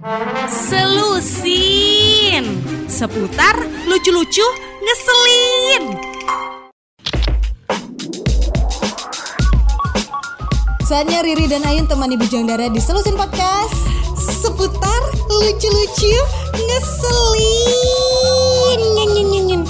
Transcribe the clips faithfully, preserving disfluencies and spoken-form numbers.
Selusin seputar lucu-lucu ngeselin. Saatnya Riri dan Ayun temani Bujang Dara di Selusin Podcast seputar lucu-lucu ngeselin. Nyen, nyen, nyen, nyen.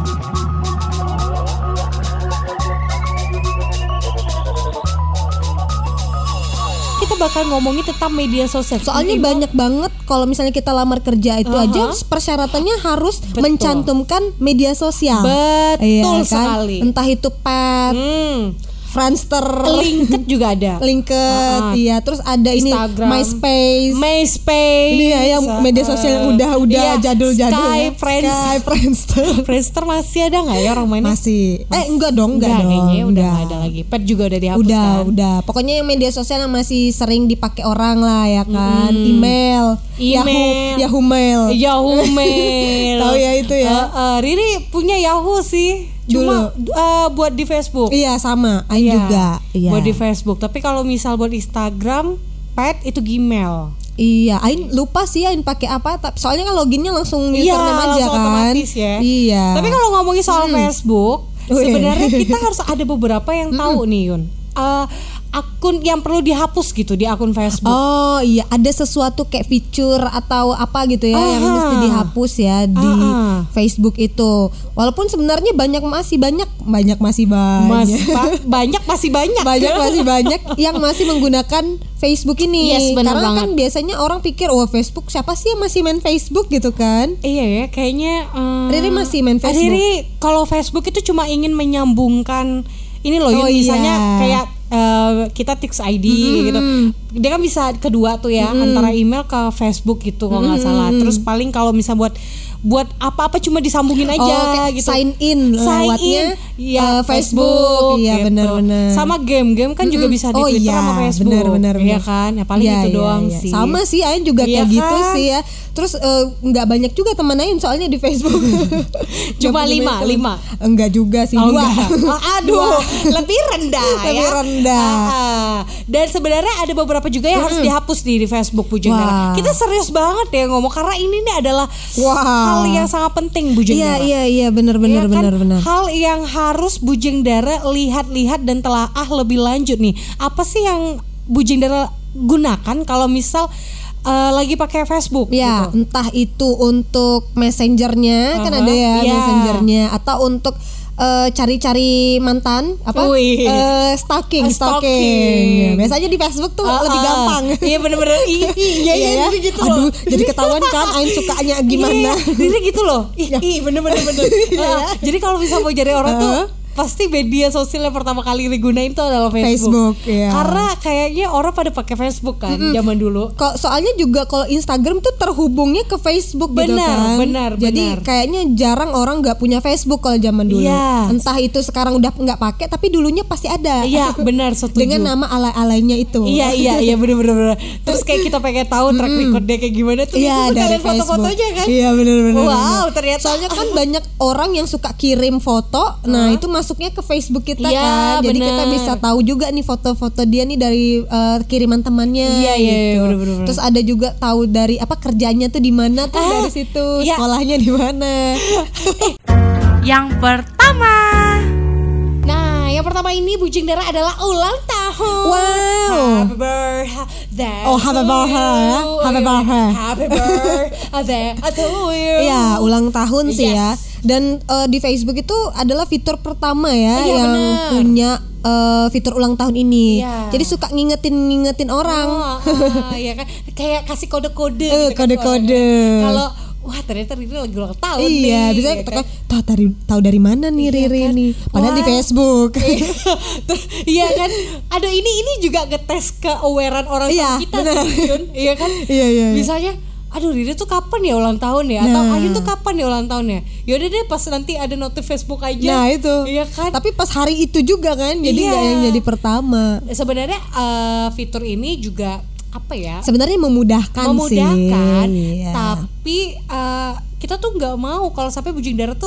Kita bakal ngomongin tentang media sosial. Soalnya Ini banyak banget kalau misalnya kita lamar kerja itu uh-huh. aja persyaratannya harus Betul. mencantumkan media sosial. Betul iya, kan? sekali. Entah itu pet. Hmm. Friendster, LinkedIn juga ada. LinkedIn, uh-huh. iya. Terus ada Instagram. ini MySpace. MySpace. Ini ya yang uh, media sosial yang udah-udah iya. jadul-jadul. Sky, Friends. Sky, Friendster. Friendster masih ada nggak ya orang mainnya? Masih. Mas- eh enggak dong, enggak, enggak dong. Kayaknya udah enggak. Gak ada lagi. Pet juga udah dihapus udah, kan? Udah, Pokoknya yang media sosial yang masih sering dipakai orang lah ya kan. Hmm. Email. Email. Yahoo, Yahoo Mail. Yahoo Mail. Tahu ya itu ya. Uh, uh, Riri punya Yahoo sih. Cuma uh, buat di Facebook. Iya sama, Ain iya, juga. Iya. Buat di Facebook. Tapi kalau misal buat Instagram, Pet itu Gmail. Iya, Ain lupa sih Ain pakai apa. Soalnya kan loginnya langsung username iya, aja langsung kan. Otomatis ya. Iya. Tapi kalau ngomongin soal hmm. Facebook, sebenarnya kita harus ada beberapa yang tahu nih Yun. Uh, akun yang perlu dihapus gitu di akun Facebook. Oh iya, ada sesuatu kayak fitur atau apa gitu ya Aha. yang mesti dihapus ya di Aha. Facebook itu. Walaupun sebenarnya banyak masih banyak banyak masih banyak Mas, ba- banyak masih banyak banyak masih banyak yang masih menggunakan Facebook ini. Yes, karena banget. kan biasanya orang pikir wah Facebook siapa sih yang masih main Facebook gitu kan? Iya ya, kayaknya uh, Riri masih main Facebook. Riri kalau Facebook itu cuma ingin menyambungkan ini loh, oh, misalnya iya. kayak uh, kita Tix I D mm-hmm. gitu. Dia kan bisa kedua tuh ya, mm-hmm. antara email ke Facebook gitu kalau nggak mm-hmm. salah. Terus paling kalau misal buat buat apa-apa cuma disambungin aja oh, gitu. Sign in sign lewatnya in, ya, uh, Facebook. Iya gitu. benar-benar. Sama game-game kan mm-hmm. juga bisa di oh, Twitter iya, sama Facebook. Benar-benar. Iya kan? Ya paling iya, itu iya, doang iya. sih. Sama sih Ain juga iya kayak kan? gitu sih ya. Terus nggak uh, banyak juga teman Ain soalnya di Facebook. Cuma lima, lima. Enggak juga sih, oh, dua. Oh, aduh, lebih rendah lebih ya. rendah. Ah, ah. Dan sebenarnya ada beberapa juga yang hmm. harus dihapus di, di Facebook Bujang Dara. Kita serius banget ya ngomong karena ini nih adalah wow. hal yang sangat penting Bujang iya, Dara. Iya iya benar benar ya, benar kan? benar. Hal yang harus Bujang Dara lihat-lihat dan telaah lebih lanjut nih. Apa sih yang Bujang Dara gunakan kalau misal Uh, lagi pakai Facebook ya, gitu. Entah itu untuk messengernya uh-huh. kan ada ya yeah. messengernya atau untuk uh, cari-cari mantan apa uh, stalking uh, stalking. Ya, biasanya di Facebook tuh uh, lebih gampang. Iya bener-bener iya iya ya? gitu aduh loh. Jadi ketahuan kan Ain sukanya gimana. Jadi gitu loh. Ih, ih bener-bener bener. uh, jadi kalau bisa mau jadi orang uh. tuh pasti media sosial yang pertama kali digunain itu adalah Facebook. Facebook ya. Karena kayaknya orang pada pakai Facebook kan mm-hmm. zaman dulu. Kok soalnya juga kalau Instagram tuh terhubungnya ke Facebook benar, gitu kan. Benar, Jadi benar. kayaknya jarang orang nggak punya Facebook kalau zaman dulu. Yes. Entah itu sekarang udah nggak pakai tapi dulunya pasti ada. Iya, benar, setuju. Dengan nama alay-alaynya itu. Iya, iya, iya benar-benar. Terus kayak kita pengen tahu track record dia kayak gimana tuh. Iya, dari foto-fotonya kan. Iya, benar-benar. Wow, ternyata soalnya kan banyak orang yang suka kirim foto. Nah, huh? itu masuknya ke Facebook kita ya, kan, jadi bener. Kita bisa tahu juga nih foto-foto dia nih dari uh, kiriman temannya. Iya iya. Gitu. Bener, bener. Terus ada juga tahu dari apa kerjanya tuh di mana tuh ah, dari situ, ya. Sekolahnya di mana. Yang pertama, nah yang pertama ini Bujang Dara adalah ulang tahun. Wow. Happy birthday. Oh happy birthday, happy birthday, happy birthday to you. Iya ulang tahun sih yes. ya. Dan uh, di Facebook itu adalah fitur pertama ya iya, yang bener. punya uh, fitur ulang tahun ini. Iya. Jadi suka ngingetin-ngingetin orang. Oh, uh, ya kan kayak kasih kode-kode uh, gitu kode-kode. Kan, kalau wah ternyata Riri lagi ulang tahun iya, nih. Iya, bisa ya kan? tahu dari tahu dari mana nih iya, Riri kan? nih. Padahal wah. Di Facebook. Iya kan? Aduh ini ini juga ngetes ke-awarean orang iya, kita sih, iya kan? Iya, iya. Misalnya aduh Riri tuh kapan ya ulang tahun ya? Atau nah. Ayu tuh kapan ya ulang tahun ya? Yaudah deh pas nanti ada notif Facebook aja. Nah itu. Iya kan? Tapi pas hari itu juga kan, jadi iya. gak yang jadi pertama. Sebenarnya uh, fitur ini juga apa ya? Sebenarnya memudahkan, memudahkan sih. Iya. Tapi uh, kita tuh nggak mau kalau sampai Bujang Dara tuh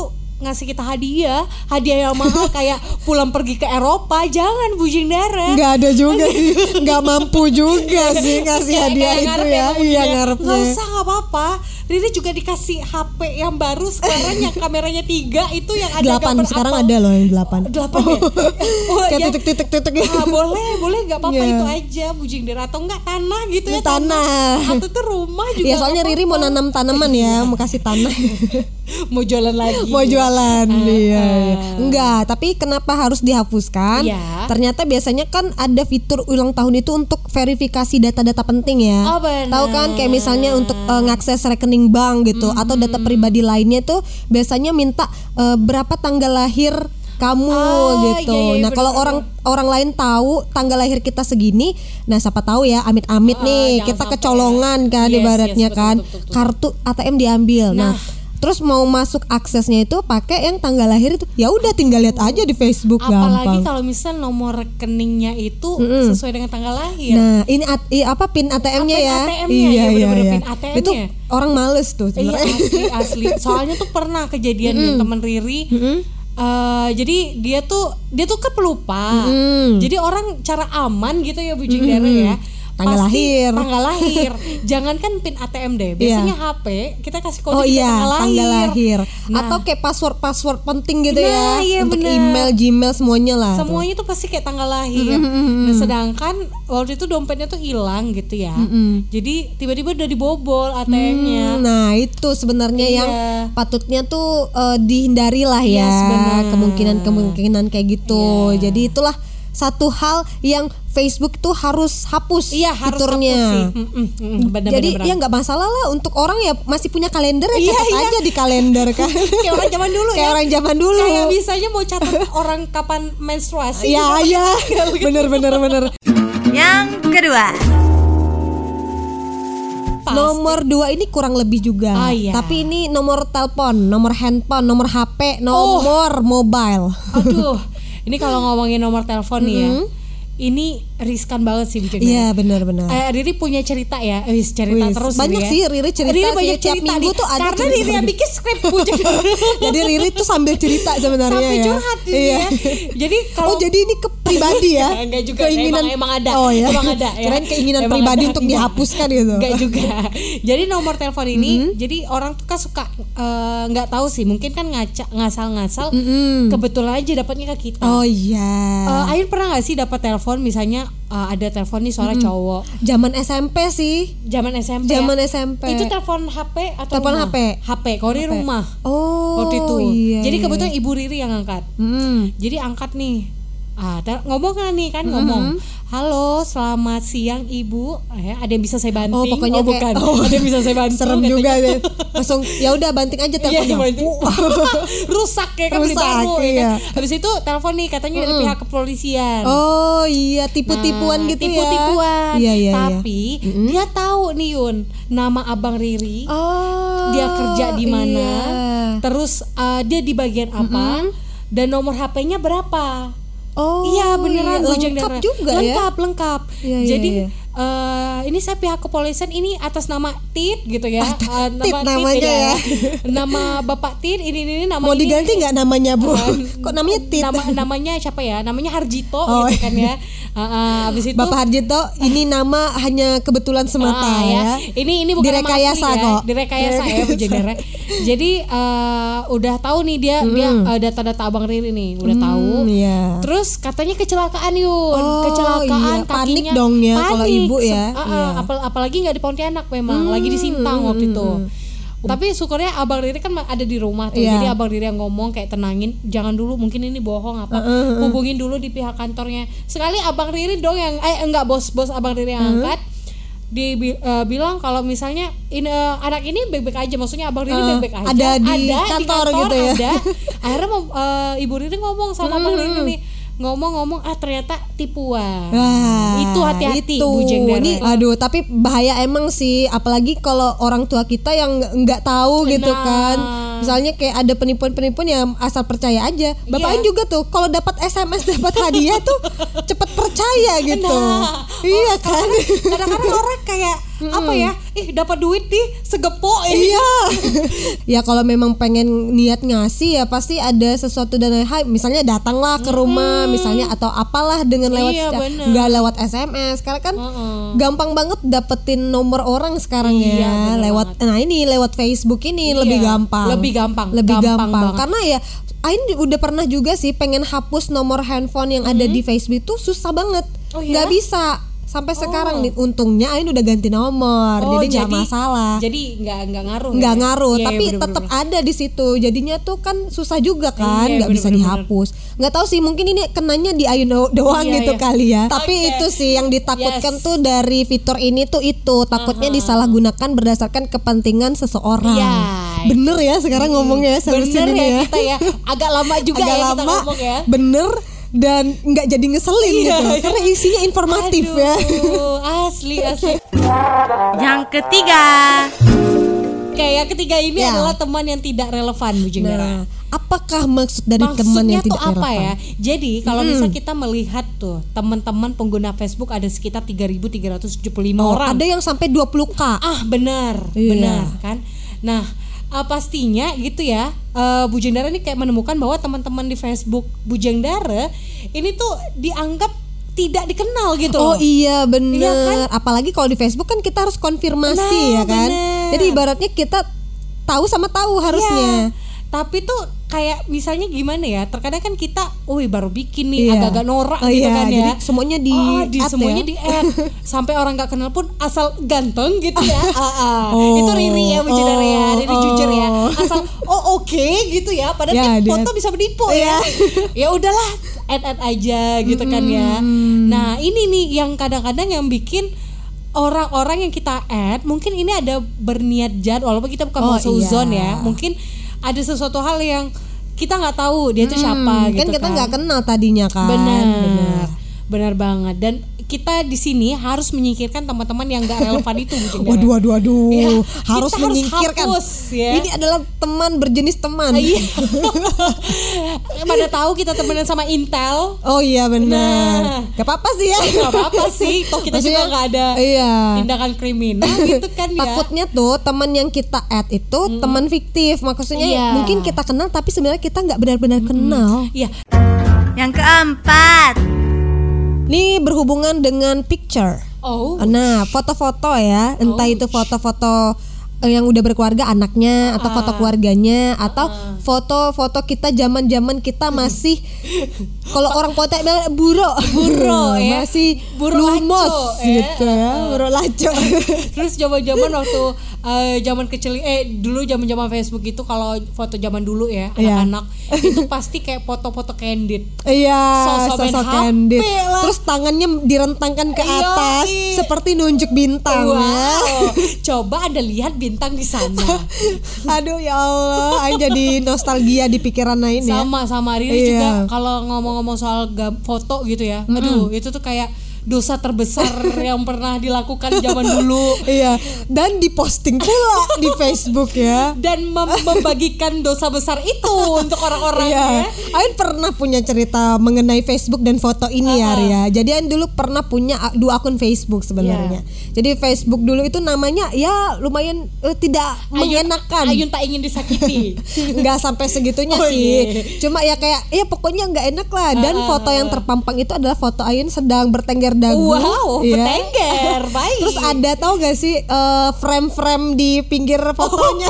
ngasih kita hadiah, hadiah yang mahal kayak pulang pergi ke Eropa, jangan bujing Dara. Nggak ada juga sih, nggak mampu juga sih ngasih Kayak- hadiah kayak itu ngarep ya. Iya ngarepnya. Nggak usah, nggak apa-apa. Riri juga dikasih H P yang baru sekarang yang kameranya tiga itu yang ada Delapan gambar sekarang apel. ada loh yang delapan. Delapan ya? Oh, Kayak ya. titik-titik-titik ya. Ah, boleh, boleh nggak apa-apa Iya. itu aja bujing Dara atau enggak tanah gitu ya Tanah. Atau tuh rumah juga. Iya soalnya nggak Riri mau apa-apa. nanam tanaman ya, mau kasih tanah. Mau jualan lagi. Mau jualan Ah, iya, ah. iya. Enggak, tapi kenapa harus dihapuskan? Iya. Ternyata biasanya kan ada fitur ulang tahun itu untuk verifikasi data-data penting ya. Oh, benar. Tahu kan kayak misalnya untuk uh, ngakses rekening bank gitu atau data pribadi lainnya tuh biasanya minta uh, berapa tanggal lahir kamu Ah, gitu. iya, iya, Nah, kalau benar-benar. orang orang lain tahu tanggal lahir kita segini, nah siapa tahu ya amit-amit Ah, nih jangan kita sampai kecolongan ya. kan Yes, ibaratnya yes, betul, kan. betul, betul. Kartu A T M diambil. Nah, Nah. terus mau masuk aksesnya itu pakai yang tanggal lahir itu. Ya udah tinggal lihat aja di Facebook Apalagi gampang. kalau misal nomor rekeningnya itu sesuai dengan tanggal lahir. Nah, ini at, i, apa pin A T M-nya ya? Ah, pin A T M-nya, ya, bener-bener pin A T M-nya. Itu orang males tuh Iya sebenarnya. asli asli. Soalnya tuh pernah kejadian nih teman Riri. Eh, jadi dia tuh dia tuh kan pelupa. Mm. Jadi orang cara aman gitu ya bujing Dara ya. Tanggal Pasti lahir. Tanggal lahir. Jangankan pin A T M deh. Biasanya H P kita kasih kode Oh juga iya, tanggal lahir. tanggal lahir. Nah, Atau kayak password-password penting gitu Nah, ya. iya, Untuk bener. email, Gmail semuanya lah. tuh. semuanya tuh pasti kayak tanggal lahir. Nah, sedangkan waktu itu dompetnya tuh hilang gitu ya. Jadi tiba-tiba udah dibobol A T M-nya. Hmm, nah itu sebenarnya Iya. yang patutnya tuh eh, dihindari lah ya, Yes, benar. kemungkinan-kemungkinan kayak gitu. Iya. Jadi itulah satu hal yang Facebook tuh harus hapus Iya harus fiturnya. hapus sih. Mm, mm, mm, benar, Jadi benar, ya nggak masalah lah untuk orang ya masih punya kalender ya Iya, catat iya. aja di kalender kan. kayak orang zaman dulu Kayak ya. orang zaman dulu. Kayak misalnya mau catat orang kapan menstruasi. Iya gitu. iya. Bener bener bener. Yang kedua, Pasti. Nomor dua ini kurang lebih juga. Ah, iya. Tapi ini nomor telepon, nomor handphone, nomor H P, nomor mobile. Aduh, ini kalau ngomongin nomor telepon nih ya. Ini riskan banget sih bikin. Iya benar-benar. Eh, Riri punya cerita ya, eh, cerita Wis, terus banyak Riri ya. sih Riri cerita Riri sih, banyak tiap cerita minggu nih, tuh ada karena cerita. Riri yang bikin skrip Bujang. Jadi Riri tuh sambil cerita sebenarnya Sampai ya. curhat ini Iya. ya. Jadi kalau Oh jadi ini ke pribadi ya? Enggak juga, Keinginan emang, emang ada. Oh ya. Emang ada ya. Kirain keinginan Emang pribadi ada. untuk Enggak. dihapuskan gitu. Enggak juga. Jadi nomor telepon ini, jadi orang tuh kan suka eh, nggak tahu sih, mungkin kan ngaca ngasal-ngasal. Kebetulan aja dapatnya ke kita. Oh iya. Eh, Ain pernah nggak sih dapat telepon misalnya eh, ada telepon nih suara cowok Zaman S M P sih. zaman S M P Zaman ya? S M P. Itu telepon H P atau Telepon rumah? H P. H P kalau di rumah Oh. waktu itu Iya, jadi iya. kebetulan ibu Riri yang angkat. Hmm. Jadi angkat nih. Ah, tel- ngomong kan nih kan ngomong. Halo, selamat siang Ibu. Eh, ada yang bisa saya banting? Oh pokoknya bukan. kayak, oh, Ada yang bisa saya bantu. serem katanya. juga deh. Langsung ya udah banting aja Iya, teleponnya. banting. Rusak ya kan beli Rusak, baru ya iya. kan. Habis itu telepon nih katanya dari pihak kepolisian. Oh iya tipu-tipuan Nah, gitu ya. tipu-tipuan. Iya iya. Tapi dia tahu nih Yun, nama Abang Riri. iya. Oh. Dia kerja di mana? Iya. Terus uh, dia di bagian apa? Dan nomor H P-nya berapa? Oh. Iya beneran iya. Bujang Lengkap Dara. juga ya. lengkap lengkap. Iya, iya, Jadi iya. eh, ini saya pihak kepolisian ini atas nama Tit gitu ya. Eh, Tit namanya ya. Nama Bapak Tit ini ini nama Mau ini. diganti nggak namanya Bu? Bukan. Kok namanya Tit? Nama namanya siapa ya? Namanya Harjito Oh, gitu kan ya. Uh, uh, habis itu Bapak Harjito ini nama hanya kebetulan semata Ah, ya. Ini ini bukan nama Direkayasa asli ya. kok. Direkayasa ya Bu Jendera. Jadi eh, udah tahu nih dia dia eh, data-data Abang Riri nih, udah tahu. Iya. Terus katanya kecelakaan Yun, Oh, kecelakaan iya. Panik kakinya. dong ya kalau Panik. ibu ya. Se- ah, ah, Iya. apal- apalagi nggak di Pontianak memang, lagi di Sintang waktu itu. Tapi syukurnya Abang Riri kan ada di rumah tuh. Iya. Jadi Abang Riri yang ngomong kayak tenangin, jangan dulu, mungkin ini bohong apa. Hubungin dulu di pihak kantornya. Sekali Abang Riri dong yang eh enggak bos-bos Abang Riri yang angkat. Dia bi- eh, bilang kalau misalnya ini eh, anak ini baik-baik aja, maksudnya Abang Riri Uh, baik-baik aja. ada di kantor gitu ya. Ada. Akhirnya mau, eh, Ibu Riri ngomong sama Abang Riri nih, ngomong-ngomong ah ternyata tipuan. Wah, itu hati-hati itu. Bujang Dara. Ini aduh tapi bahaya emang sih, apalagi kalau orang tua kita yang nggak- nggak tahu gitu Nah. kan. Misalnya kayak ada penipuan-penipuan yang asal percaya aja. Bapaknya Iya. juga tuh kalau dapat S M S dapat hadiah tuh cepet percaya gitu. Nah, Iya kan? kadang-kadang orang kayak apa ya ih dapat duit nih segepok ini. Iya. Ya kalau memang pengen niat ngasih ya pasti ada sesuatu dan lain-lain. Misalnya datanglah ke rumah, hmm. misalnya atau apalah dengan lewat iya, nggak lewat S M S. Sekarang kan uh-uh. gampang banget dapetin nomor orang sekarang iya, ya. Lewat banget. Nah ini lewat Facebook ini iya, lebih gampang. Lebih gampang. Lebih gampang. gampang. Karena ya Ain udah pernah juga sih pengen hapus nomor handphone yang mm-hmm. ada di Facebook tuh susah banget. Oh, iya? Gak bisa. Sampai oh. sekarang nih untungnya Ain udah ganti nomor, oh, jadi nggak masalah. Jadi nggak nggak ngaruh. Nggak ya? ngaruh, yeah, tapi yeah, tetap ada di situ. Jadinya tuh kan susah juga kan, nggak yeah, bisa dihapus. Nggak tahu sih, mungkin ini kenanya di Ain doang yeah, gitu yeah. kali ya. Tapi okay. itu sih yang ditakutkan yes. tuh dari fitur ini tuh itu takutnya uh-huh. disalahgunakan berdasarkan kepentingan seseorang. Yeah. Bener ya sekarang hmm. ngomongnya ya. Bener ya, ya kita ya. Agak lama juga Agak ya lama, kita ngomong ya. Bener. Dan nggak jadi ngeselin iya, gitu iya. karena isinya informatif. Aduh, ya asli asli. Yang ketiga, kayak ketiga ini ya. adalah teman yang tidak relevan, Bu Jeng Dara. Nah, apakah maksud dari Maksudnya teman yang tidak apa relevan? Ya? Jadi kalau hmm. misal kita melihat tuh teman-teman pengguna Facebook ada sekitar tiga ribu tiga ratus tujuh puluh lima oh, orang. Ada yang sampai dua puluh ribu. Ah benar, iya. benar kan. Nah uh, pastinya gitu ya. Uh, Bu Jeng Dara ini kayak menemukan bahwa teman-teman di Facebook Bu Jeng Dara ini tuh dianggap tidak dikenal gitu loh. Oh iya benar. Iya kan? Apalagi kalau di Facebook kan kita harus konfirmasi nah, ya kan. Bener. Jadi ibaratnya kita tahu sama tahu harusnya. Iya. Tapi tuh kayak misalnya gimana ya? Terkadang kan kita, wih baru bikin nih iya. agak-agak norak oh, gitu iya. kan ya. Jadi semuanya di oh, di add semuanya ya? di add. Sampai orang nggak kenal pun asal ganteng gitu ya. ah, ah. Oh, itu Riri ya Bu Jeng Dara ya, Riri oh. jujur ya. Asal oh oke okay, gitu ya. Padahal ya, kan foto bisa menipu ya. Ya udahlah, add-add aja gitu kan ya. Nah ini nih yang kadang-kadang yang bikin orang-orang yang kita add mungkin ini ada berniat jahat, walaupun kita bukan mau oh, seuzon iya. ya. Mungkin ada sesuatu hal yang kita nggak tahu dia itu hmm, siapa kan gitu kita kan. nggak kenal tadinya kan. Benar, benar, benar banget. Dan kita di sini harus menyingkirkan teman-teman yang nggak relevan itu. Waduh, waduh, waduh. Ya, harus kita menyingkirkan. Harus hapus, ya. Ini adalah teman berjenis teman. Iya. Mana tahu kita temenan sama Intel. Oh iya benar. Nah, gak apa-apa sih ya. Gak apa-apa sih. Toh kita maksudnya, juga nggak ada iya. tindakan kriminal gitu kan ya. Takutnya tuh teman yang kita add itu hmm. teman fiktif. Maksudnya iya. mungkin kita kenal tapi sebenarnya kita nggak benar-benar hmm. kenal. Iya. Yang keempat. Ini berhubungan dengan picture. Oh. Nah, foto-foto ya, entah oh. itu foto-foto yang udah berkeluarga anaknya, uh. atau foto keluarganya, uh. atau foto-foto kita zaman-zaman kita masih kalau orang kota bilang buro, buro ya, masih buro lumos laco, gitu ya, ya. buro laco. Terus zaman-zaman waktu uh, zaman kecil, eh dulu zaman-zaman Facebook itu kalau foto zaman dulu ya anak-anak yeah. itu pasti kayak foto-foto candid. Iya, sosok candid. Terus tangannya direntangkan ke atas Yoi. seperti nunjuk bintang. Wow. Ya. Coba Anda lihat bintang di sana. Aduh ya Allah, Ain jadi nostalgia di pikiran Ain ya. Sama sama Riri iya. juga kalau ngomong-ngomong soal gam- foto gitu ya. Mm-hmm. Aduh, itu tuh kayak dosa terbesar yang pernah dilakukan zaman dulu. Iya, dan diposting pula di Facebook ya. Dan mem- membagikan dosa besar itu untuk orang-orang iya. ya. Ain pernah punya cerita mengenai Facebook dan foto ini uh-huh. ya Ria. Jadi Ain dulu pernah punya dua akun Facebook sebenarnya. Yeah. Jadi Facebook dulu itu namanya ya lumayan uh, tidak Ayun, mengenakan. Ayun tak ingin disakiti. Enggak sampai segitunya oh, sih. Yeah. Cuma ya kayak ya pokoknya enggak enak lah. Dan uh-huh. foto yang terpampang itu adalah foto Ayun sedang bertengger dagu. Wow, ya. Bertengger, baik. Terus ada tau gak sih uh, frame-frame di pinggir fotonya?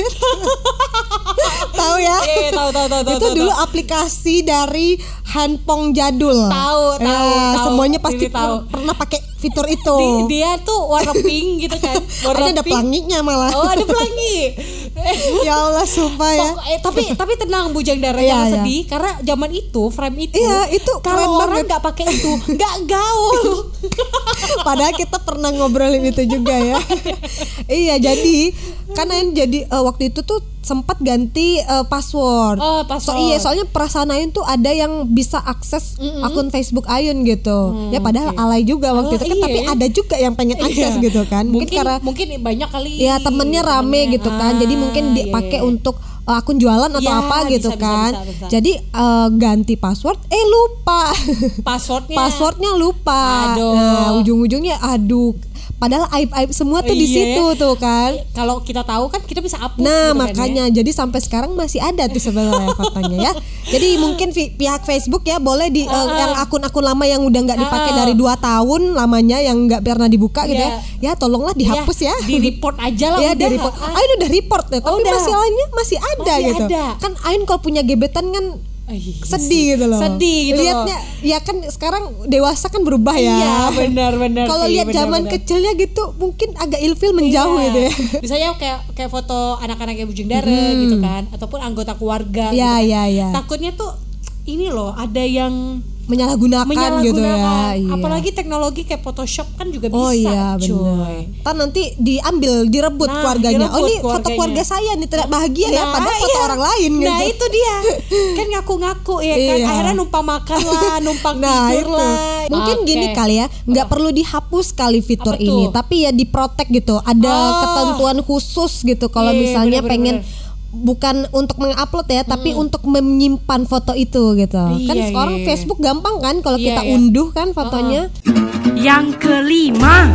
Tahu ya? Iya, tahu tahu tahu. Itu tahu, dulu tahu. aplikasi dari handphone jadul. Tahu, tahu, ya, tahu. Semuanya pasti tahu. pernah pakai fitur itu. Di, dia tuh warna pink gitu kan. Warna ada pink. pelanginya malah. Oh, ada pelangi. Ya Allah, sumpah ya. Pok, eh, tapi tapi tenang Bu Jeng Dara, jangan iya, sedih karena zaman itu frame itu. Iya, itu kalau orang nggak pakai itu nggak gaul. Padahal kita pernah ngobrolin itu juga ya. Iya, jadi karena jadi uh, waktu itu tuh sempat ganti uh, password. Oh, password. So, iya, soalnya perasaan Ayun tuh ada yang bisa akses mm-hmm. akun Facebook Ayun gitu. Hmm, ya padahal okay. alay juga waktu oh, itu kan, iya. tapi ada juga yang pengen akses iya. gitu kan. Mungkin, mungkin karena mungkin banyak kali. Ya temennya rame temennya. gitu kan. Ah, jadi mungkin dipakai iya, iya. untuk uh, akun jualan atau ya, apa gitu bisa, kan. Bisa, bisa, bisa. Jadi uh, ganti password eh lupa. Passwordnya. Passwordnya lupa. Aduh. Nah, ujung-ujungnya aduh padahal aib-aib semua tuh di Iya, situ tuh kan. Kalau kita tahu kan kita bisa hapus. Nah gitu makanya kan, ya. jadi sampai sekarang masih ada tuh sebenarnya fotonya ya. Jadi mungkin vi- pihak Facebook ya boleh di uh, Uh-uh. yang akun-akun lama yang udah nggak dipakai Uh-uh. dari dua tahun lamanya yang nggak pernah dibuka gitu Iya. ya. Ya tolonglah dihapus ya. Di report aja lah. Ya udah. di report. Ah, Ah ini udah report ya, tapi udah. masalahnya masih ada Masih gitu. ada. Kan Ain kalau punya gebetan kan Iya sedih gitu loh. Sedih gitu Lihatnya loh. ya kan sekarang dewasa kan berubah ya. Iya benar-benar. Kalau lihat zaman kecilnya gitu mungkin agak ilfil menjauh iya. gitu ya. Misalnya kayak kayak foto anak-anak ibu Jeng Dara Hmm. gitu kan, ataupun anggota keluarga. Iya gitu iya kan. iya. Takutnya tuh ini loh ada yang Menyalahgunakan, menyalahgunakan. gitu ya. Iya. Apalagi teknologi kayak Photoshop kan juga bisa. Oh iya cuy. benar. Ntar nanti diambil, direbut Nah, keluarganya. direbut oh ini foto keluarganya. keluarga saya nih tidak bahagia ya, Nah, padahal foto iya. orang lain gitu. Nah itu dia kan ngaku-ngaku ya kan, Iya. akhirnya numpang makan lah, numpang Nah tidur itu lah. mungkin Oke. gini kali ya, nggak perlu dihapus kali fitur Apa tuh? ini, tapi ya diprotek gitu. Ada Oh. ketentuan khusus gitu kalau Iya, misalnya bener-bener. pengen bukan untuk mengupload ya, tapi untuk menyimpan foto itu gitu. kan Iya, sekarang iya. Facebook gampang kan kalau Iya, kita iya. unduh kan fotonya. Yang kelima.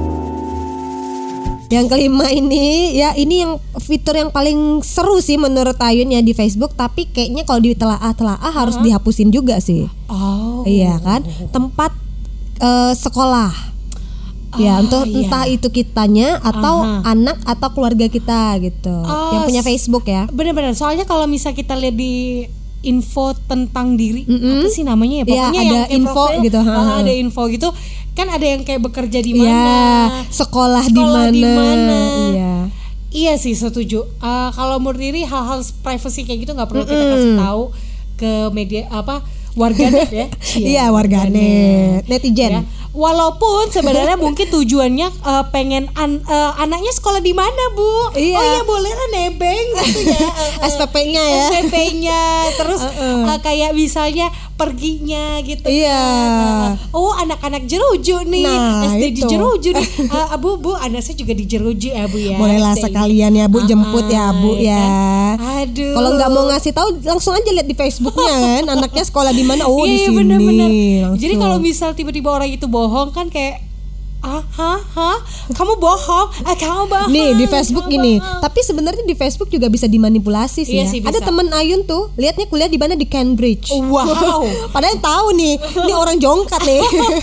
Yang kelima ini ya ini yang fitur yang paling seru sih menurut Ayun ya di Facebook, tapi kayaknya kalau ditelaah-telaah harus dihapusin juga sih. Oh. Iya kan? Tempat eh, sekolah. Ya, Ah, untuk iya. entah itu kitanya atau Aha. anak atau keluarga kita gitu. Oh, yang punya s- Facebook ya. Benar-benar. Soalnya kalau misal kita lihat di info tentang diri, Mm-mm. apa sih namanya ya? Iya, Pokoknya ada yang kayak info profil, gitu, ha, ah, ha. ada info gitu. Kan ada yang kayak bekerja di Iya, mana, sekolah, di sekolah mana. di mana. Iya. Iya sih setuju. Uh, kalau menurut diri hal-hal privacy kayak gitu nggak perlu kita kasih tahu ke media apa warganet ya. Iya, warganet, netizen. Ya. Walaupun sebenarnya mungkin tujuannya uh, pengen an- uh, anaknya sekolah di mana bu? Iya. Oh iya boleh lah nebeng gitu ya. Uh, uh. S P P-nya ya. S P P-nya terus uh, kayak misalnya perginya gitu. Iya. kan. Uh, oh anak-anak Jeruju nih, Nah, S D di itu. Jeruju nih. Uh, bu bu anak saya juga di Jeruju ya bu ya. Bolehlah S D ini. sekalian ya Bu, jemput ya Bu ya ya. kan? Aduh. Kalau nggak mau ngasih tahu langsung aja lihat di Facebooknya kan, anaknya sekolah di mana? Oh Iya, di iya, sini. bener-bener. Langsung. Jadi kalau misal tiba-tiba orang itu bohong kan kayak ah hah hah kamu bohong ah kamu bohong Nih di Facebook kamu gini, bohong. tapi sebenarnya di Facebook juga bisa dimanipulasi sih ya. Iya sih, Ada bisa. temen Ayun tuh, lihatnya kuliah di mana, di Cambridge. Wow. Padahal tahu nih, ini orang jongkat nih.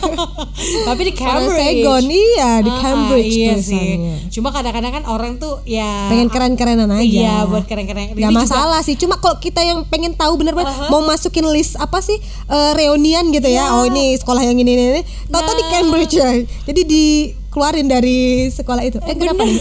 Tapi di Orang Cambridge. Saigon, iya di Ah, Cambridge iya tulisannya. sih. Cuma kadang-kadang kan orang tuh ya Pengen keren-kerenan aja. Iya buat keren-keren. Gak Ini juga- masalah sih, cuma kalau kita yang pengen tahu bener-bener mau masukin list apa sih eh, reunian gitu ya. Iya. Oh ini sekolah yang ini ini, ini. Tahu-tahu di Nah. Cambridge ya. Jadi dikeluarin dari sekolah itu. Eh kenapa nih?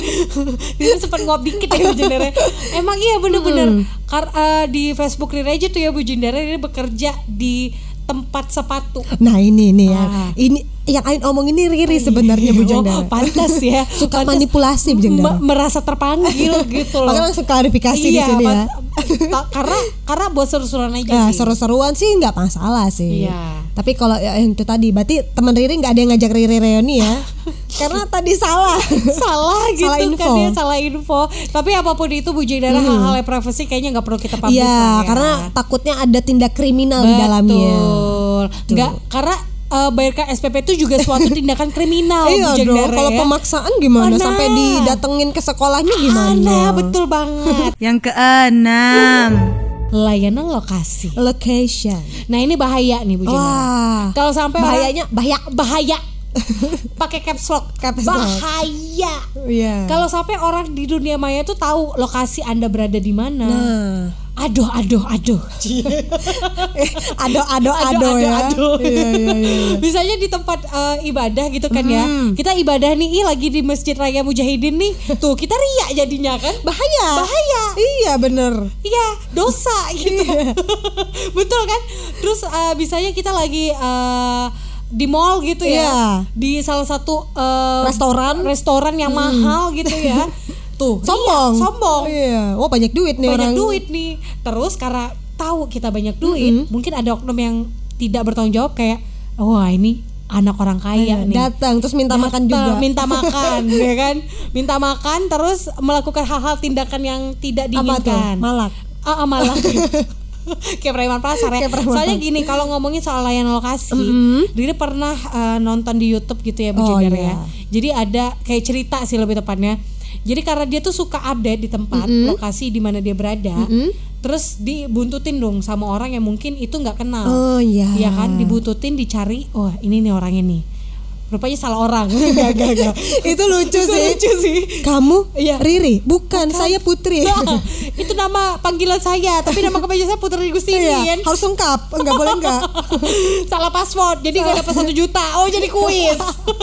Dia sempat nguap dikit ya Bu Jendera. Emang iya bener-bener. Kar- eh, di Facebook Riri aja tuh ya Bu Jendera ini bekerja di tempat sepatu. Nah ini nih ya. Ah. Ini yang Ain omong ini Riri sebenarnya Bu Jendera. Oh, pantas ya. Suka Pantas manipulasi Bu Jendera. me- merasa terpanggil gitu loh. Makanya langsung klarifikasi di Iya, sini ya. pat- ta- karena karena buat seru-seruan aja Ya, sih. seru-seruan sih nggak masalah sih. Iya. Tapi kalau ya, yang itu tadi, berarti teman Riri nggak ada yang ngajak Riri reuni ya? Karena tadi salah. salah gitu Salah info. kan dia salah info. Tapi apapun itu Bu Jendera hal-hal yang privacy kayaknya nggak perlu kita publish Iya, lah ya. karena takutnya ada tindak kriminal di dalamnya. Betul. Nggak karena uh, bayarkan S P P itu juga suatu tindakan kriminal Bu Iya Jendera, dong, kalau ya. pemaksaan gimana? Nah. Sampai didatengin ke sekolahnya gimana? Nah, betul banget. Yang keenam. Layanan lokasi. Location. Nah, ini bahaya nih Bu Jendera. Wah. Kalau sampai Bahayanya bahaya. orang, bahaya. Pakai caps lock. Caps lock. Bahaya. Iya. Kalau sampai orang di dunia maya tuh tahu lokasi Anda berada di mana. Nah. Aduh, aduh, aduh. Ado ado ado ya. aduh. Iya iya iya. Misalnya di tempat eh, ibadah gitu kan ya. Kita ibadah nih ih, lagi di Masjid Raya Mujahidin nih. Tuh, kita riak jadinya kan. Bahaya. Bahaya. Iya bener. Iya, dosa gitu. Betul kan? Terus eh, misalnya kita lagi eh, di mall gitu ya. Iya. Di salah satu eh, Restoran. restoran yang mahal gitu ya. Tuh, Sombong. riak, sombong. Iya. Oh banyak duit nih Banyak orang. duit nih. Terus karena tahu kita banyak duit, mungkin ada oknum yang tidak bertanggung jawab kayak, wah ini anak orang kaya nih. Datang terus minta makan Datang, juga. minta makan, ya kan? Minta makan terus melakukan hal-hal tindakan yang tidak Apa tuh? diinginkan. Malak. Ah, ah, malah. Kayak preman pasar ya. Soalnya gini, kalau ngomongin soal layanan lokasi, mm-hmm. Riri pernah uh, nonton di YouTube gitu ya Bu oh, Junior yeah. ya. Jadi ada kayak cerita sih lebih tepatnya. Jadi karena dia tuh suka update di tempat mm-hmm. lokasi di mana dia berada, mm-hmm. terus dibuntutin dong sama orang yang mungkin itu nggak kenal. Oh iya. Iya kan, dibuntutin, dicari, oh ini nih orangnya nih. Rupanya salah orang. Gak, gak, gak. Itu lucu itu sih. lucu sih. Kamu iya. Riri? Bukan, Bukan, saya Putri. Nah, itu nama panggilan saya, tapi nama kepanjangan saya Putri Gustini. Iya, harus lengkap, enggak boleh enggak. Salah password, jadi enggak dapat satu juta. Oh, jadi kuis.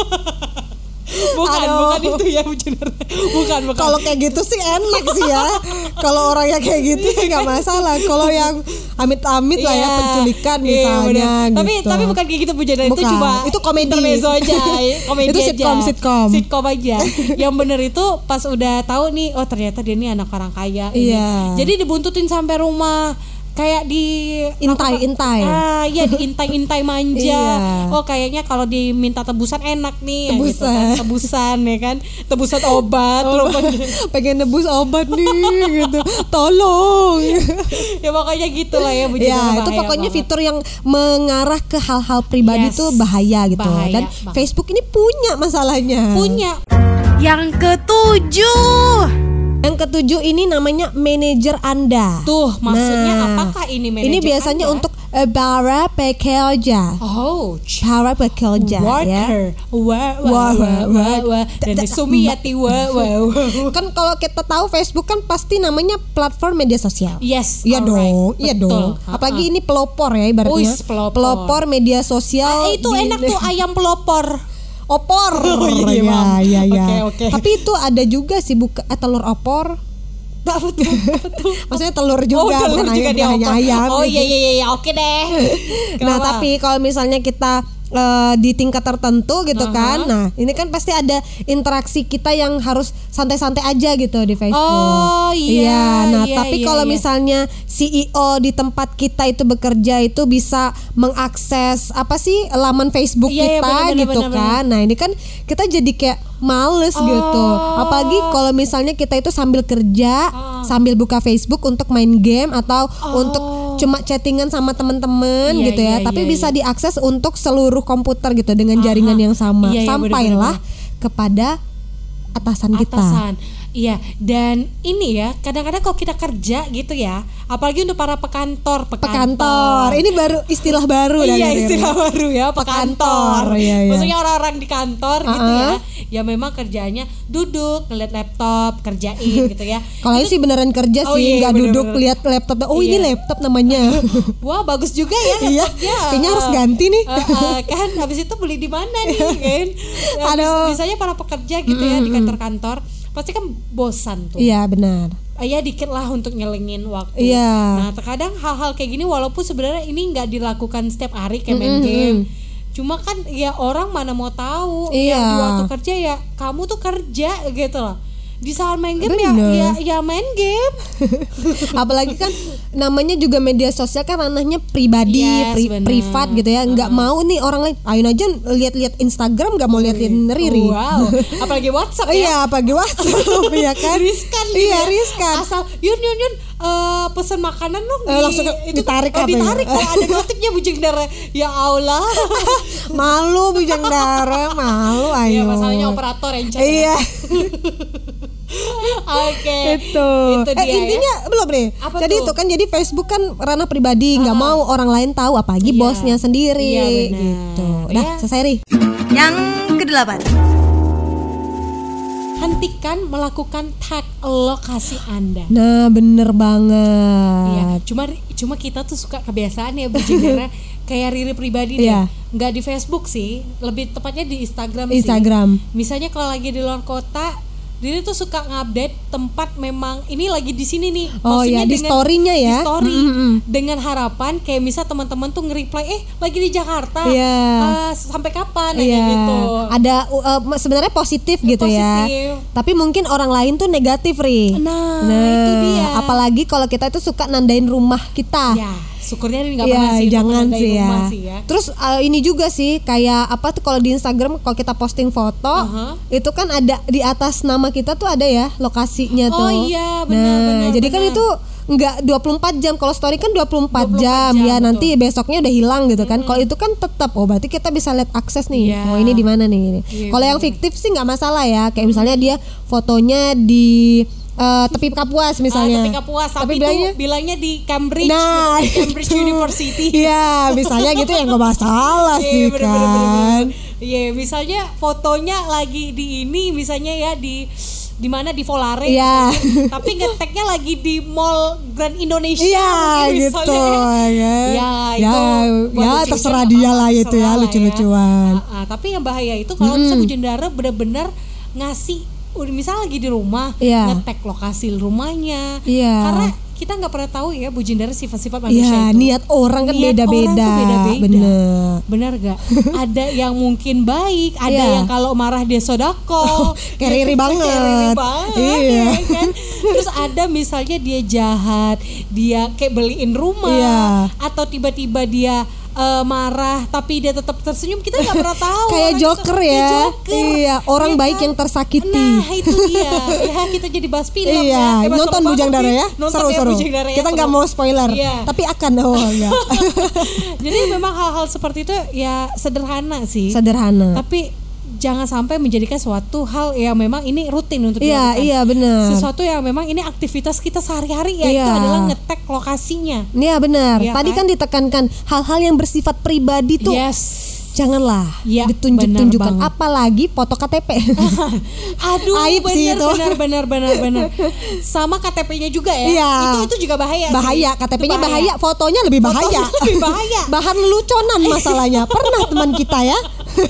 Bukan, Aduh. bukan itu ya benar. Bukan, bukan. Kalau kayak gitu sih enak sih ya. Kalau orangnya kayak gitu sih nggak masalah. Kalau yang amit-amit lah ya, penculikan misalnya. Iya, tapi gitu. tapi bukan kayak gitu Bu Jana. Itu cuma itu komedi intermezzo aja, komedi itu sitcom, aja. Sitcom, sitcom aja. Yang bener itu pas udah tahu nih, oh ternyata dia nih anak orang kaya. Iya. Ini. Jadi dibuntutin sampai rumah. Kayak di intai intai ah iya di intai intai manja. Iya. Oh kayaknya kalau diminta tebusan enak nih tebusan gitu kan. Tebusan ya kan, tebusan obat. Oh, pengen nebus obat nih gitu, tolong. Ya pokoknya gitulah ya Bu. Ya itu pokoknya banget. Fitur yang mengarah ke hal-hal pribadi yes. tuh bahaya gitu. Bahaya, dan bang. Facebook ini punya masalahnya. Punya. Yang ketujuh. Yang ketujuh ini namanya manajer Anda. Tuh, maksudnya nah, apakah ini manajer Ini biasanya anda? Untuk uh, para pekerja. Oh, para pekerja worker. Ya. Wah, wah, wah, wah, wah. Dan sumiyati wah, wah. Kan kalau kita tahu Facebook kan pasti namanya platform media sosial. Yes. Iya dong, iya dong. Uh-huh. Apalagi ini pelopor ya ibaratnya. Uis, pelopor. pelopor media sosial. Ah, itu di... enak tuh ayam pelopor. Opor. Oh, iya, ya, ya, ya. Okay, okay. Tapi itu ada juga sih buka eh, telur opor. Apa tuh? Apa tuh? Maksudnya telur juga, oh, telur bukan juga ayam, hanya ayam. Oh iya iya iya, oke deh. Nah, tapi kalau misalnya kita Uh, di tingkat tertentu gitu uh-huh. kan. Nah, ini kan pasti ada interaksi kita yang harus santai-santai aja gitu di Facebook. Oh iya. Iya, nah iya, tapi iya, kalau iya. misalnya C E O di tempat kita itu bekerja itu bisa mengakses apa sih laman Facebook iya, kita iya, bener, gitu bener, kan. Bener. Nah, ini kan kita jadi kayak males oh. gitu. Apalagi kalau misalnya kita itu sambil kerja, oh. sambil buka Facebook untuk main game atau oh. untuk cuma chattingan sama teman-teman iya, gitu ya, iya, tapi iya, bisa iya. diakses untuk seluruh komputer gitu dengan jaringan Aha. yang sama, iya, iya, sampailah bener, bener, bener. kepada atasan, atasan kita. Iya, dan ini ya kadang-kadang kalau kita kerja gitu ya, apalagi untuk para pekantor, pekantor. Pekantor. Ini baru istilah baru Iya, dari istilah dari. baru ya, pekantor. pekantor. Iya, iya. Maksudnya orang-orang di kantor uh-uh. gitu ya, ya memang kerjanya duduk, ngeliat laptop, kerjain gitu ya. Kalau sih beneran kerja oh, sih, nggak iya, duduk lihat laptop. Oh, iya. Ini laptop namanya. Wah, bagus juga ya laptopnya. Kayaknya harus ganti nih. Uh, uh, kan habis itu beli di mana nih kan? Aduh. Misalnya para pekerja gitu ya di kantor-kantor pasti kan bosan tuh. Iya benar. Ya dikit lah untuk nyelengin waktu. Iya. Nah terkadang hal-hal kayak gini walaupun sebenarnya ini nggak dilakukan setiap hari kayak main mm-hmm. game. Cuma kan ya orang mana mau tahu. Iya. Ya, di waktu kerja ya kamu tuh kerja gitu loh. Di saat main game ya, ya ya main game. Apalagi kan namanya juga media sosial kan ranahnya pribadi, yes, pri, privat gitu ya. Nggak uh-huh. mau nih orang lain. Ayo aja lihat-lihat Instagram, nggak mau lihat-lihat Riri. Wow. Apalagi WhatsApp ya. Iya, apalagi WhatsApp ya kan. Riskan. Iya, ya. riskan. Asal yun yun yun uh, pesan makanan dong. Uh, langsung itu ditarik oh, apa ditarik ya? Oh, ada notifnya Bujang Dara. Ya Allah. Malu Bujang Dara, malu ayo. Iya, masalahnya operator yang cari. Iya. Oke. Okay. Itu. itu eh intinya ya? belum nih. Apa jadi tuh? itu kan jadi Facebook kan ranah pribadi, nggak uh-huh. mau orang lain tahu, apalagi iya. bosnya sendiri. Iya, benar. Gitu. Udah iya. selesai Ri. Yang kedelapan. Hentikan melakukan tag lokasi Anda. Nah, bener banget. Iya, cuma cuma kita tuh suka kebiasaan ya Bu Jendera kayak Riri pribadi deh. Iya. Nggak di Facebook sih, lebih tepatnya di Instagram, Instagram. sih. Misalnya kalau lagi di luar kota, Riri tuh suka ngupdate tempat memang ini lagi di sini nih. Oh iya, di story-nya ya. Di story mm-hmm. dengan harapan kayak misal teman-teman tuh nge-reply eh lagi di Jakarta. Yeah. Uh, sampai kapan yeah. kayak gitu. Ada uh, sebenarnya positif gitu positif. ya. Tapi mungkin orang lain tuh negatif, Ri. Nah, nah itu dia. Apalagi kalau kita itu suka nandain rumah kita. Ya. Syukurnya ini nggak ya, pernah sih jangan sih ya. sih ya. Terus uh, ini juga sih kayak apa tuh kalau di Instagram kalau kita posting foto uh-huh. itu kan ada di atas nama kita tuh ada ya lokasinya tuh. Oh iya benar nah, benar. Jadi benar. kan itu nggak dua puluh empat jam. Kalau story kan dua puluh empat jam, jam ya betul. nanti besoknya udah hilang gitu kan. Kalau itu kan tetap, oh berarti kita bisa lihat akses nih. Yeah. Oh ini di mana nih. Yeah, kalau yang fiktif sih nggak masalah ya. Kayak misalnya dia fotonya di uh, tepi Kapuas misalnya. Ah, tepi Kapuas, tapi, tapi itu bilangnya, bilangnya di Cambridge, nah, di Cambridge itu. University. Iya, misalnya gitu ya nggak masalah sih bener, kan. bener, bener, bener. Iya, misalnya fotonya lagi di ini, misalnya ya di di mana di Volare, yeah. tapi ngeteknya lagi di Mall Grand Indonesia, yeah, mungkin gitu misalnya. ya, ya, ya, itu ya terserah dia lah itu ya, lucu-lucuan. Ya. Ah, ah, tapi yang bahaya itu kalau mm-hmm. misalnya Bujendara benar-benar ngasih, misal lagi di rumah, yeah. ngetek lokasi rumahnya, yeah. karena kita nggak pernah tahu ya Bujendara sifat-sifat manusia ya, itu. Niat orang kan niat beda-beda. Orang tuh beda-beda. Bener. Bener gak? Ada yang mungkin baik, ada yeah. yang kalau marah dia sodako, kayak Riri banget. Kayak Riri banget, iya. ya kan? Terus ada misalnya dia jahat, dia kayak beliin rumah, yeah. atau tiba-tiba dia Uh, marah tapi dia tetap tersenyum, kita nggak pernah tahu. Kayak Joker ya, kayak Joker. Iya, orang ya baik kan? yang tersakiti. Nah itu dia, ya kita jadi bahas film iya, ya. Eh, nonton Bujangdara ya, seru-seru. Ya, kita nggak mau spoiler, iya. tapi akan oh enggak. Jadi memang hal-hal seperti itu ya sederhana sih. Sederhana. Tapi jangan sampai menjadikan suatu hal yang memang ini rutin untuk iya, dilakukan. Iya, benar. Sesuatu yang memang ini aktivitas kita sehari-hari ya, iya. itu adalah ngetek lokasinya. Iya, benar. Ya, Tadi kan? kan ditekankan hal-hal yang bersifat pribadi tuh. Yes. Janganlah ya, ditunjuk-tunjukkan, apalagi foto K T P. Aduh, aib bener, sih itu. benar benar benar benar. Sama K T P-nya juga ya. Iya. Itu itu juga bahaya. Bahaya, sih. K T P-nya bahaya. bahaya, fotonya lebih bahaya. Fotonya lebih bahaya. Bahan leluconan masalahnya. Pernah teman kita ya.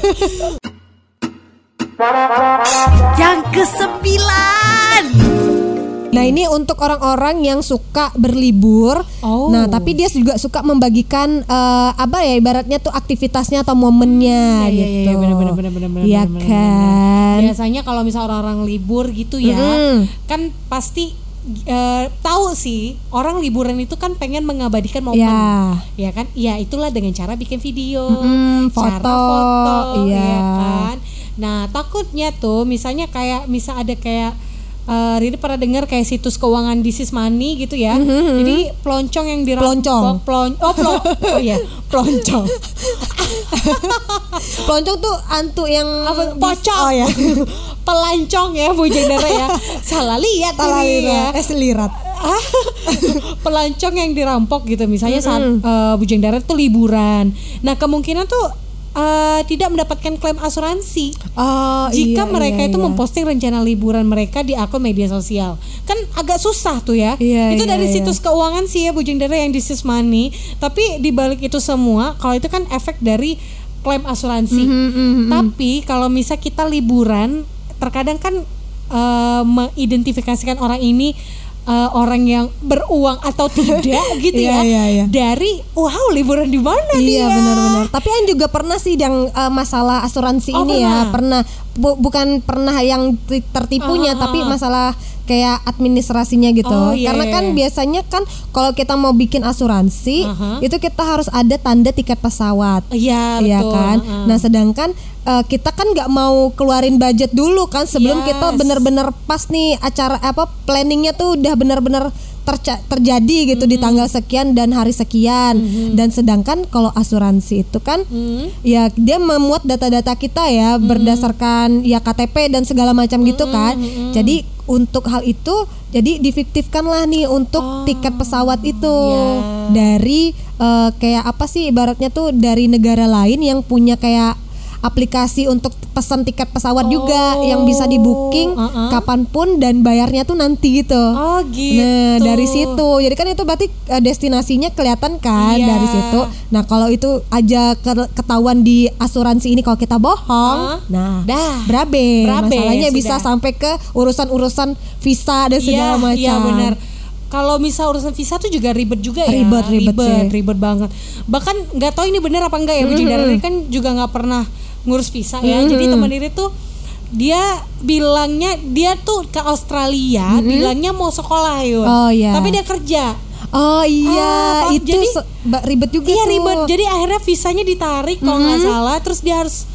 Yang kesembilan. Nah ini untuk orang-orang yang suka berlibur. Oh. Nah tapi dia juga suka membagikan uh, apa ya ibaratnya tuh aktivitasnya atau momennya ya, gitu. Iya benar benar benar benar. Iya kan. Biasanya kalau misal orang-orang libur gitu ya, mm-hmm. kan pasti uh, tahu sih orang liburan itu kan pengen mengabadikan momen. Ya, ya kan? Ya itulah dengan cara bikin video, mm-hmm, foto, cara foto, iya. ya kan. Nah takutnya tuh misalnya kayak misal ada kayak Uh, Riri pernah dengar kayak situs keuangan This is Money gitu ya. Mm-hmm. Jadi peloncong yang dirampok, peloncong. Pelon, oh, pelon, oh iya, peloncong. Peloncong tuh hantu yang apa, pocong. Oh ya. Pelancong ya Bujendara ya. Salah lihat Salah ini lihat. ya. Eh selirat. Pelancong yang dirampok gitu misalnya mm-hmm. saat uh, Bujendara tuh liburan. Nah, kemungkinan tuh Uh, tidak mendapatkan klaim asuransi oh, jika iya, mereka iya, itu iya. memposting rencana liburan mereka di akun media sosial. Kan agak susah tuh ya. Iya, itu iya, dari iya. situs keuangan sih ya Bujendara yang This is Money. Tapi dibalik itu semua, kalau itu kan efek dari klaim asuransi. Mm-hmm, mm-hmm. Tapi kalau misal kita liburan, terkadang kan uh, mengidentifikasikan orang ini Uh, orang yang beruang atau tidak gitu ya. Iya, iya, iya. Dari wow liburan di mana iya, dia? Iya benar-benar. Tapi An juga pernah sih yang uh, masalah asuransi oh, ini pernah. ya pernah Bu- bukan pernah yang tertipunya, uh, tapi uh, masalah kayak administrasinya gitu. Oh, iya, Karena kan iya. biasanya kan kalau kita mau bikin asuransi uh-huh. itu kita harus ada tanda tiket pesawat. Iya Iya betul. kan. Uh-huh. Nah sedangkan uh, kita kan nggak mau keluarin budget dulu kan sebelum Yes. kita benar-benar pas nih acara apa planningnya tuh udah benar-benar terca- terjadi gitu mm-hmm. di tanggal sekian dan hari sekian. Mm-hmm. Dan sedangkan kalau asuransi itu kan mm-hmm. ya dia memuat data-data kita ya mm-hmm. berdasarkan ya K T P dan segala macam mm-hmm. gitu kan. Mm-hmm. Jadi untuk hal itu jadi difiktifkanlah nih untuk oh, tiket pesawat itu yeah. dari uh, kayak apa sih ibaratnya tuh dari negara lain yang punya kayak aplikasi untuk pesan tiket pesawat oh, juga yang bisa di booking uh-uh. kapanpun dan bayarnya tuh nanti gitu. Oh gitu. Nah dari situ, jadi kan itu berarti uh, destinasinya kelihatan kan yeah. dari situ. Nah kalau itu aja ke- ketahuan di asuransi ini kalau kita bohong, uh, nah dah berabe. berabe Masalahnya sudah. bisa sampai ke urusan-urusan visa dan segala yeah, macam. Iya benar. Kalau misal urusan visa tuh juga ribet juga ya. Ribet, ribet, ribet, sih. ribet banget. Bahkan nggak tahu ini benar apa enggak ya. Mm-hmm. Bujendara kan juga nggak pernah ngurus visa ya. Mm-hmm. Jadi teman Riri tuh dia bilangnya dia tuh ke Australia, mm-hmm. bilangnya mau sekolah yuk. Oh iya. Tapi dia kerja. Oh iya, ah, itu jadi, se- ribet juga iya, tuh. ribet. Jadi akhirnya visanya ditarik kalau nggak mm-hmm. salah, terus dia harus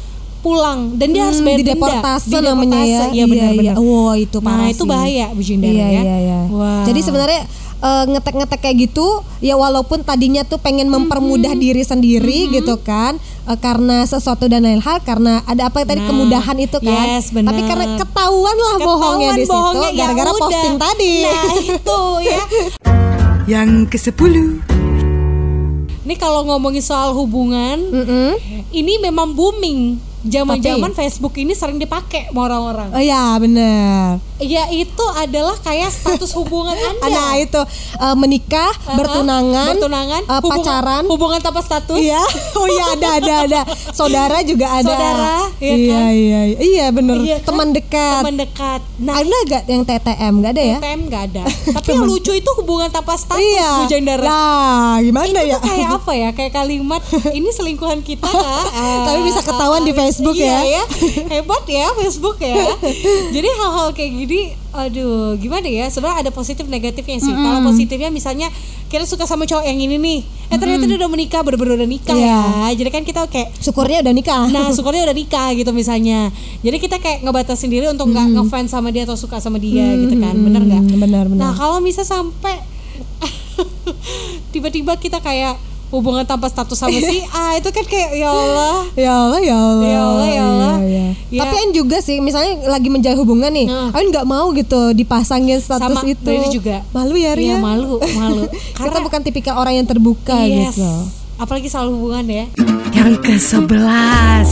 pulang dan dia hmm, harus bayar denda. Dideportase namanya ya. Iya benar-benar. Wow, itu parah Nah, itu sih. bahaya Bu Jindara iya, ya. Iya, iya. Wow. Jadi sebenarnya uh, ngetek-ngetek kayak gitu ya walaupun tadinya tuh pengen mempermudah mm-hmm. diri sendiri mm-hmm. gitu kan uh, karena sesuatu dan lain hal karena ada apa tadi nah, kemudahan itu kan. Yes, benar. Tapi karena ketahuan lah ketahuan bohongnya di situ bohongnya, gara-gara ya posting tadi. Nah, itu ya. Yang kesepuluh. Ini kalau ngomongin soal hubungan, mm-hmm. ini memang booming. Zaman-zaman Tapi, Facebook ini sering dipakai sama orang-orang. Oh ya benar. Ya itu adalah kayak status hubungan Anda. Nah itu uh, menikah, uh-huh, bertunangan, bertunangan, uh, hubungan, pacaran, hubungan tanpa status. Iya. Oh iya ada ada ada. Saudara juga ada. Saudara, ya iya, kan? iya iya iya benar. Iya, kan? Teman dekat. Teman dekat. Nah ada gak yang T T M gak ada ya? T T M gak ada. Tapi yang lucu itu hubungan tanpa status. Iya. Bu Jandara. Nah gimana itu ya? Itu kayak apa ya? Kayak kalimat ini selingkuhan kita kak. Tapi bisa ketahuan uh, di Facebook iya, ya. ya. Hebat ya Facebook ya. Jadi hal-hal kayak gini, aduh, gimana ya? Sebenarnya ada positif negatifnya sih. Mm-hmm. Kalau positifnya misalnya kita suka sama cowok yang ini nih, eh ternyata mm-hmm. dia udah menikah, bener-bener udah nikah yeah. ya. Jadi kan kita kayak syukurnya udah nikah. Nah, syukurnya udah nikah gitu misalnya. Jadi kita kayak ngebatasin diri untuk nggak mm-hmm. ngefans sama dia atau suka sama dia mm-hmm. gitu kan, bener nggak? Benar, benar. Nah, kalau bisa sampai tiba-tiba kita kayak hubungan tanpa status sama si A itu kan kayak ya Allah ya Allah ya Allah ya Allah ya Allah ya, ya. Ya. Tapi Ain juga sih misalnya lagi menjalin hubungan nih nah. Ain nggak mau gitu dipasangin status sama itu Brady juga malu ya Ria ya, malu malu kita bukan tipikal orang yang terbuka yes. gitu apalagi soal hubungan ya. Yang ke sebelas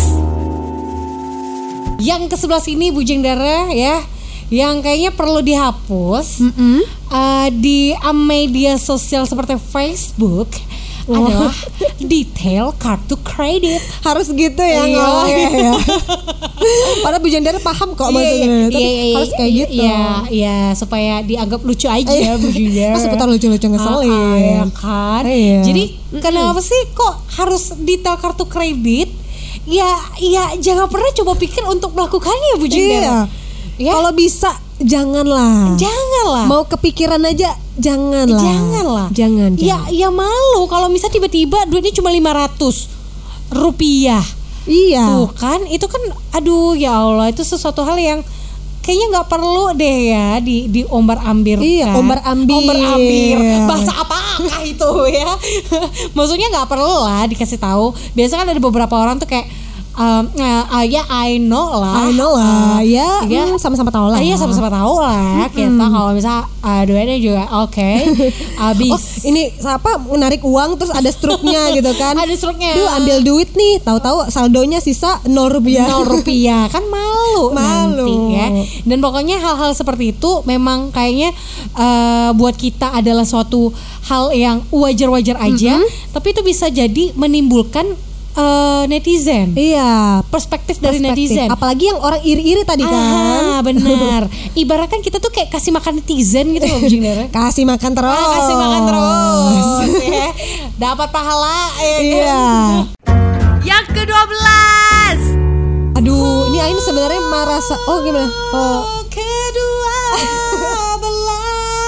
yang ke sebelas ini Bu Jindara ya yang kayaknya perlu dihapus mm-hmm. uh, di media sosial seperti Facebook oh. adalah detail kartu kredit. Harus gitu ya iya. ya. Padahal Bu Jandara paham kok maksudnya. Tapi iya, iya, harus kayak gitu. Iya, iya supaya dianggap lucu aja Bu Jandara. Mas seputar lucu-lucu ngeselin. Ah, ya kan. Iya. Jadi mm-hmm. kenapa sih kok harus detail kartu kredit? Ya, ya jangan pernah coba pikir untuk melakukannya Bu Jandara. Iya. Ya? Kalau bisa janganlah. Janganlah. Mau kepikiran aja janganlah. Janganlah. Jangan. Ya jangan. ya malu kalau misalnya tiba-tiba duitnya cuma lima ratus rupiah. Iya. Tuh kan itu kan aduh ya Allah itu sesuatu hal yang kayaknya nggak perlu deh ya di di ombar-ambir. Iya, kan? ombar-ambir. Ombar-ambir. Bahasa apakah itu ya? Maksudnya nggak perlu lah dikasih tahu. Biasanya kan ada beberapa orang tuh kayak Um, uh, uh, ya I know lah, I know lah, uh, ya, ya mm, sama-sama tahu lah. Iya uh, sama-sama tahu lah. Mm-hmm. Kita kalau misalnya uh, duitnya juga oke, okay, habis. Oh, ini apa menarik uang terus ada struknya gitu kan? Ada struknya. Duh ambil duit nih, tahu-tahu saldonya sisa nol rupiah. Nol rupiah kan malu, malu nanti ya. Dan pokoknya hal-hal seperti itu memang kayaknya uh, buat kita adalah suatu hal yang wajar-wajar aja, mm-hmm. tapi itu bisa jadi menimbulkan Uh, netizen, iya, perspektif dari perspektif. netizen. Apalagi yang orang iri-iri tadi kan. Ah, benar. Ibaratkan kita tuh kayak kasih makan netizen gitu loh, Bu Jindara. Kasih makan terus. Ah, kasih makan terus, ya. Dapat pahala, ya iya. Kan? Yang kedua belas. Aduh, ini Ain sebenarnya merasa. Oh gimana? Oh. Kedua belas.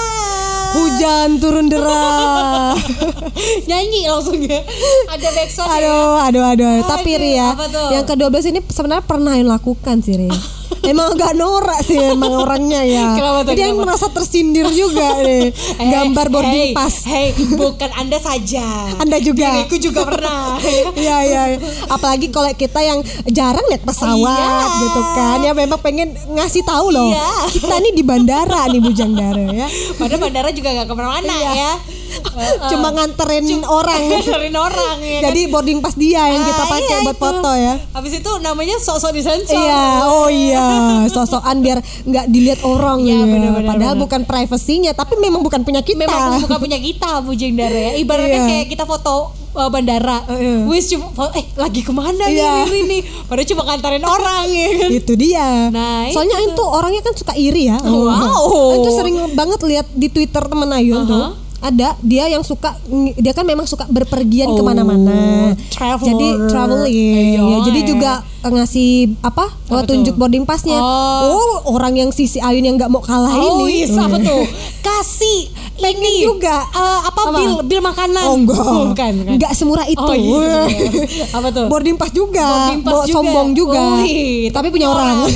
Hujan turun deras. Nyanyi langsung ya. Ada backsound ya. Aduh, aduh, aduh. Oh, Tapi aduh, Ria, yang kedua belas ini sebenarnya pernah yang lakukan sih Ria. Emang agak norak sih emang orangnya ya. Kenapa, Jadi yang merasa tersindir juga nih. Hey, gambar boarding hey, pass. Hey, bukan Anda saja. Anda juga. Diriku juga pernah. Iya, iya. Apalagi kalau kita yang jarang naik pesawat iya. gitu kan. Ya memang pengen ngasih tahu loh. Iya. Kita nih di bandara nih Bu Jandara ya. Padahal bandara juga gak kemana-mana iya. ya. Cuma nganterin Cuma orang. Nganterin orang ya. Jadi kan? Boarding pass dia yang kita pakai iya, buat itu. Foto ya. Habis itu namanya sok-sok disensor. Iya, oh iya. Sosokan biar nggak dilihat orang ya, ya. Bener, bener, padahal bener. Bukan privasinya tapi memang bukan punya kita memang bukan punya kita Bu Jindara ya ibaratnya iya. kayak kita foto uh, bandara uh, iya. wis cuma eh lagi kemana iya. nih ini padahal cuma nganterin orang ya kan itu dia nah, soalnya Ain tuh orangnya kan suka iri ya wow Ain tuh sering banget lihat di Twitter temen Ayun uh-huh. tuh ada dia yang suka dia kan memang suka berpergian oh, kemana-mana traveler. Jadi traveling ya, jadi juga ngasih apa, apa tunjuk tuh? Boarding passnya oh. oh orang yang sisi Ayun yang nggak mau kalah oh, ini yes, apa tuh kasih pengen ini juga uh, apa, Apa? bil bil makanan. Oh enggak. Oh, bukan, bukan. Enggak semurah itu. Oh, iya. Apa tuh? Boarding pass juga. Boarding pass Bo- juga. Sombong juga. Wih, tapi punya orang.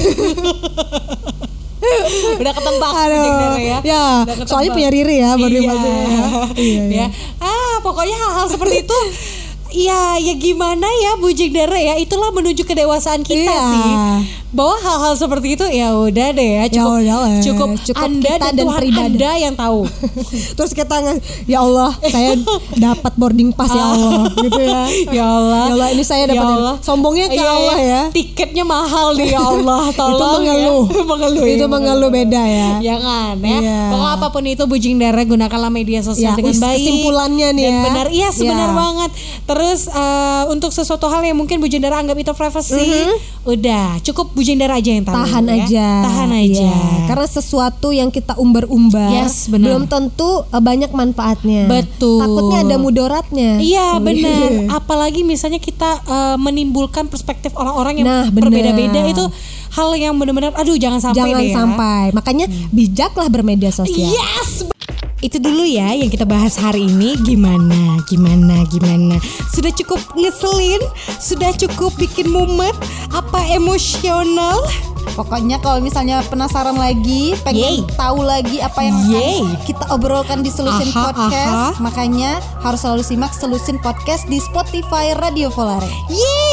Udah ketebak Aduh, ya. ya, soalnya punya Riri ya boarding iya. pass. Iya, iya. Ya. Ah, pokoknya hal-hal seperti itu ya, ya gimana ya Bujing Dara ya, itulah menuju kedewasaan kita Iya. sih. Bahwa hal-hal seperti itu ya udah deh ya, cukup Ya udah, cukup, cukup Anda kita dan, dan Tuhan pribadi. Anda yang tahu. Terus kita nge- ya Allah, saya dapat boarding pass ya Allah, gitu ya. Ya Allah. Ya Allah, ini saya dapat. Ya Allah. Sombongnya ke Iya, Allah ya. Tiketnya mahal nih ya Allah, tolong. Itu mengeluh. Ya. mengeluh. Itu ya, mengeluh beda ya. Jangan ya. Iya. Pokoknya apapun itu Bujing Dara, gunakanlah media sosial Ya, dengan us- baik. kesimpulannya nih dan ya. benar. Iya, sebenar Ya. banget. Terus uh, untuk sesuatu hal yang mungkin Bujing Dara anggap itu privacy, Mhm. udah cukup Bujing Dara aja yang tahu. Tahan ya. aja. Tahan aja. Iya, karena sesuatu yang kita umbar-umbar Yes, benar. belum tentu uh, banyak manfaatnya. Betul. Takutnya ada mudaratnya. Iya benar. Apalagi misalnya kita uh, menimbulkan perspektif orang-orang yang Nah, benar. berbeda-beda, itu hal yang benar-benar aduh jangan sampai Jangan deh ya. sampai. Makanya bijaklah bermedia sosial. Yes. Itu dulu ya yang kita bahas hari ini. Gimana, gimana, gimana. Sudah cukup ngeselin? Sudah cukup bikin mumet? Apa emosional? Pokoknya kalau misalnya penasaran lagi, pengen Yeay. tahu lagi apa yang Yeay. akan kita obrolkan di Solusin Aha, Podcast, aha. makanya harus selalu simak Solusin Podcast di Spotify Radio Volare. Yeay.